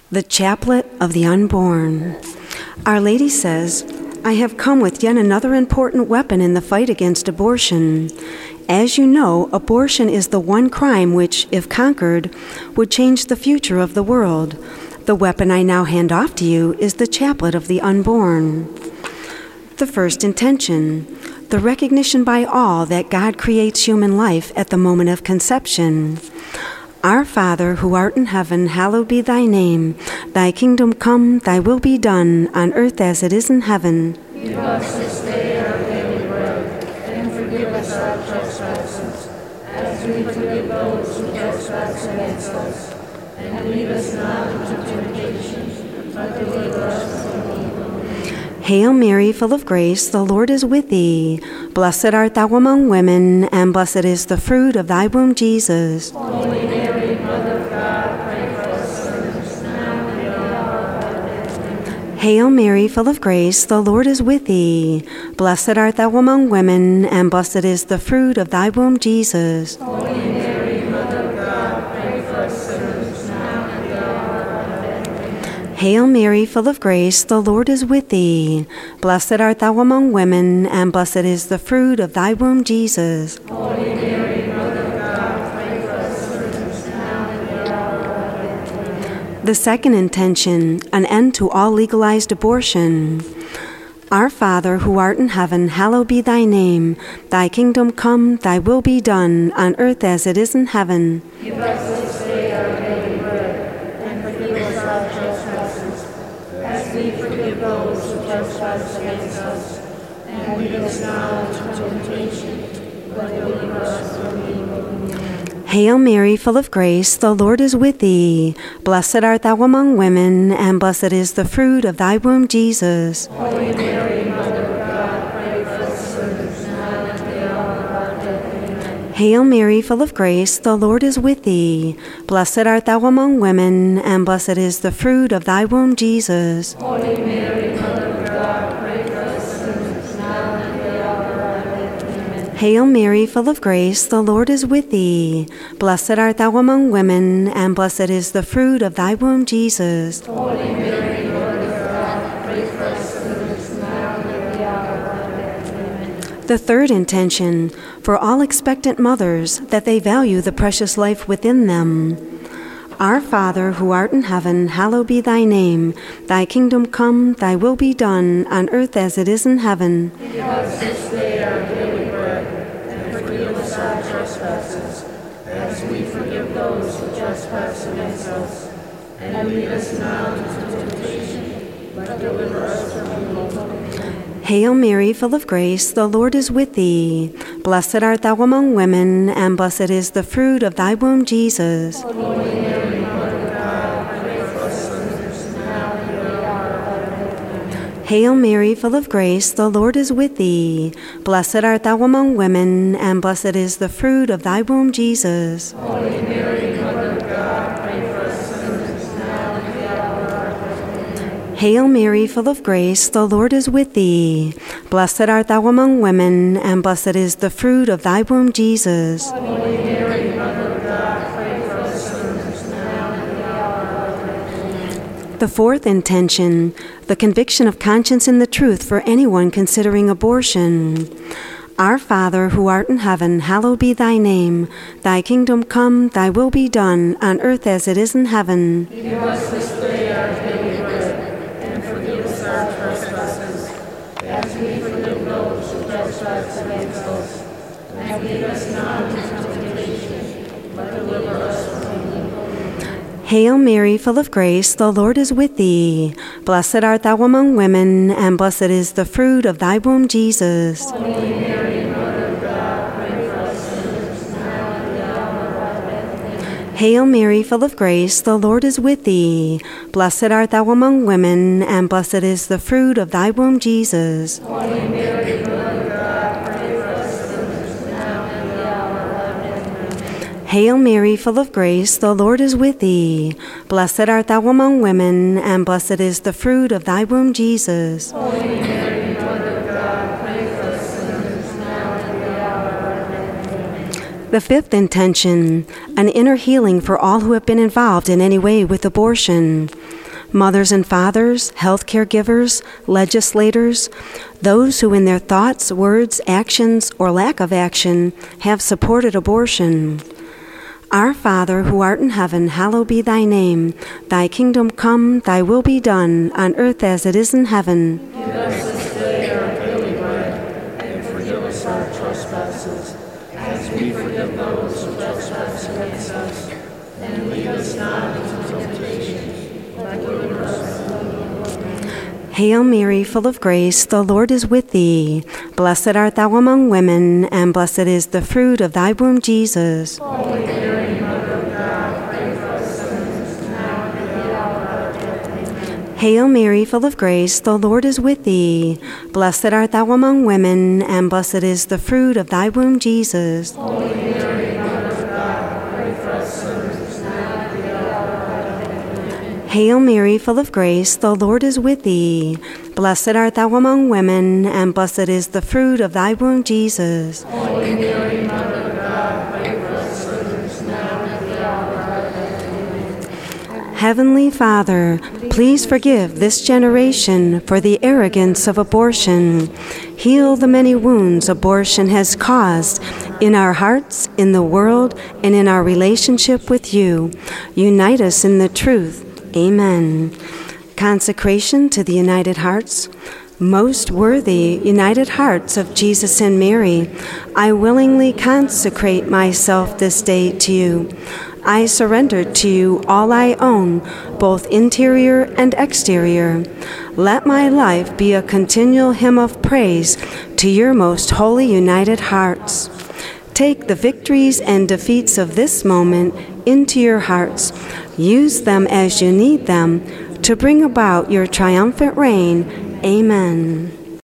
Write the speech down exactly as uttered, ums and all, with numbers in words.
The Chaplet of the Unborn. Our Lady says, I have come with yet another important weapon in the fight against abortion. As you know, abortion is the one crime which, if conquered, would change the future of the world. The weapon I now hand off to you is the Chaplet of the Unborn. The first intention, the recognition by all that God creates human life at the moment of conception. Our Father, who art in heaven, hallowed be thy name. Thy kingdom come, thy will be done, on earth as it is in heaven. Give us this day our daily bread, and forgive us our trespasses, as we forgive those who trespass against us. And lead us not into temptation, but deliver us from evil. Hail Mary, full of grace, the Lord is with thee. Blessed art thou among women, and blessed is the fruit of thy womb, Jesus. Holy Mary, Mother of God, pray for us sinners, now and at the hour of our death. Amen. Hail Mary, full of grace, the Lord is with thee. Blessed art thou among women, and blessed is the fruit of thy womb, Jesus. Holy Mary, Mother of God, pray for us sinners, now and at the hour of our death. Amen. Hail Mary, full of grace, the Lord is with thee. Blessed art thou among women, and blessed is the fruit of thy womb, Jesus. Holy Mary, Mother of God, pray for us sinners, now and at the hour of our death. Amen. The second intention, an end to all legalized abortion. Our Father, who art in heaven, hallowed be thy name. Thy kingdom come, thy will be done, on earth as it is in heaven. Give us this day our daily bread, and forgive us our trespasses, as we forgive those who trespass against us. And lead us not into temptation, but deliver us from evil. Amen. Hail Mary, full of grace, the Lord is with thee. Blessed art thou among women, and blessed is the fruit of thy womb, Jesus. Holy Mary, Mother of God, pray for us sinners, now and at the hour of our death. Amen. Hail Mary, full of grace, the Lord is with thee. Blessed art thou among women, and blessed is the fruit of thy womb, Jesus. Holy Mary, Mother of God, pray for us sinners, now and at the hour of our death. Amen. Hail Mary, full of grace, the Lord is with thee. Blessed art thou among women, and blessed is the fruit of thy womb, Jesus. Holy Mary, Mother of God, pray for us sinners, now and at the hour of our death. Amen. The third intention, for all expectant mothers, that they value the precious life within them. Our Father, who art in heaven, hallowed be thy name. Thy kingdom come, thy will be done, on earth as it is in heaven. Give us this day our daily bread, and forgive us our trespasses, as we forgive those who trespass against us. And lead us not into temptation, but deliver us from evil. Amen. Hail Mary, full of grace, the Lord is with thee. Blessed art thou among women, and blessed is the fruit of thy womb, Jesus. Holy Mary, Mother of God, pray for us sinners, now and at the hour of our death. Amen. Hail Mary, full of grace, the Lord is with thee. Blessed art thou among women, and blessed is the fruit of thy womb, Jesus. Holy Mary, Mother of God, pray for us sinners, now and at the hour of our death. Amen. Hail Mary, full of grace, the Lord is with thee. Blessed art thou among women, and blessed is the fruit of thy womb, Jesus. Holy Mary, Mother of God, pray for us sinners, now and at the hour of our death. Amen. The fourth intention, the conviction of conscience in the truth for anyone considering abortion. Our Father, who art in heaven, hallowed be thy name. Thy kingdom come, thy will be done, on earth as it is in heaven. Give us this day our daily bread, and forgive us our trespasses, as we forgive those who trespass against us. And lead us not into temptation, but deliver us from evil. Amen. Hail Mary, full of grace, the Lord is with thee. Blessed art thou among women, and blessed is the fruit of thy womb, Jesus. Holy Mary, Mother of God, pray for us sinners, now and at the hour of our death. Amen. Hail Mary, full of grace, the Lord is with thee. Blessed art thou among women, and blessed is the fruit of thy womb, Jesus. Holy Mary, Mother of God, pray for us sinners, now and at the hour of our death. Amen. Hail Mary, full of grace, the Lord is with thee. Blessed art thou among women, and blessed is the fruit of thy womb, Jesus. Holy Mary, Mother of God, pray for us sinners, now and at the hour of our death. Amen. The fifth intention, an inner healing for all who have been involved in any way with abortion. Mothers and fathers, health care givers, legislators, those who in their thoughts, words, actions, or lack of action have supported abortion. Our Father, who art in heaven, hallowed be thy name. Thy kingdom come, thy will be done, on earth as it is in heaven. Give us this day our daily bread, and forgive us our trespasses, as we forgive those who trespass against us. And lead us not into temptation, but deliver us from evil. Hail Mary, full of grace, the Lord is with thee. Blessed art thou among women, and blessed is the fruit of thy womb, Jesus. Holy Mary, Mother of God, pray for us sinners, now and at the hour of our death. Amen. Hail Mary, full of grace, the Lord is with thee. Blessed art thou among women, and blessed is the fruit of thy womb, Jesus. Holy Mary, Mother of God, pray for us sinners, now and at the hour of our death. Amen. Hail Mary, full of grace, the Lord is with thee. Blessed art thou among women, and blessed is the fruit of thy womb, Jesus. Holy Mary, Mother of God, pray for us sinners, now and at the hour of our death. Amen. Heavenly Father, please forgive this generation for the arrogance of abortion. Heal the many wounds abortion has caused in our hearts, in the world, and in our relationship with you. Unite us in the truth. Amen. Consecration to the United Hearts. Most worthy United Hearts of Jesus and Mary, I willingly consecrate myself this day to you. I surrender to you all I own, both interior and exterior. Let my life be a continual hymn of praise to your most holy United Hearts. Take the victories and defeats of this moment into your hearts. Use them as you need them to bring about your triumphant reign. Amen.